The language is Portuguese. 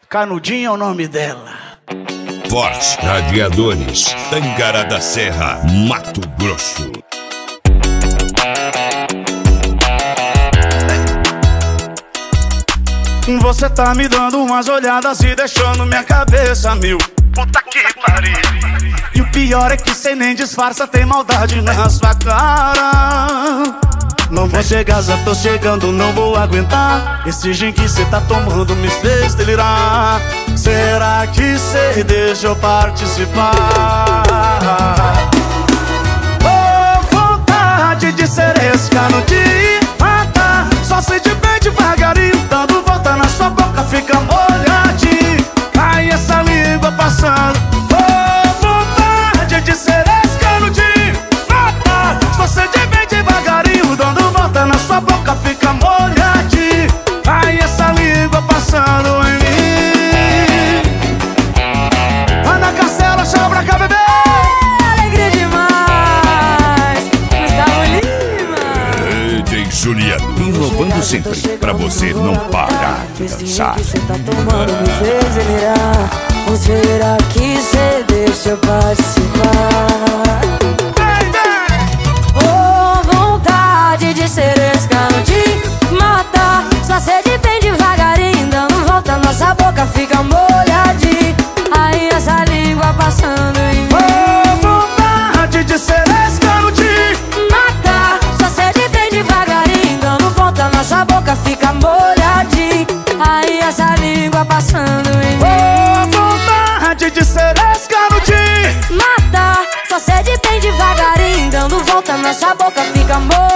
Canudinho é o nome dela. Forte Radiadores, Tangará da Serra, Mato Grosso. Você tá me dando umas olhadas e deixando minha cabeça mil. Puta que pariu. E o pior é que cê nem disfarça, tem maldade na sua cara. Não vou chegar, já tô chegando, não vou aguentar. Esse gin que cê tá tomando me fez delirar. Será que cê deixa eu participar? Oh, vontade de ser esse canudinho, mata. Só sei de bem devagarinho, dando volta na sua boca, fica molhadinho. Ai, essa língua passando. Oh, vontade de ser esse canudinho, mata. Só sei de bem devagarinho, dando volta na sua boca, fica molhadinho. Ai, essa língua passando em mim. Ana Castela, chama pra cá, bebê. Alegria demais, Gustavo Lima. DJ Juliano, inovando sempre, pra você não parar de dançar. Que cê tá tomando me fez delirar. Ou será que cê deixa eu participar? Oh, vontade de ser esse canudinho, mata. Só sede bem devagarinho, dando volta, nossa boca fica molhadinha. Aí essa língua passando em mim. Oh, vontade de ser esse canudinho, Mata, só sede bem devagarinho, dando volta, nossa boca fica molhadinha. Aí essa língua passando em mim. oh, vontade de ser esse canudinho. Mata, só sede bem devagarinho, dando volta, nossa boca fica molhadinha.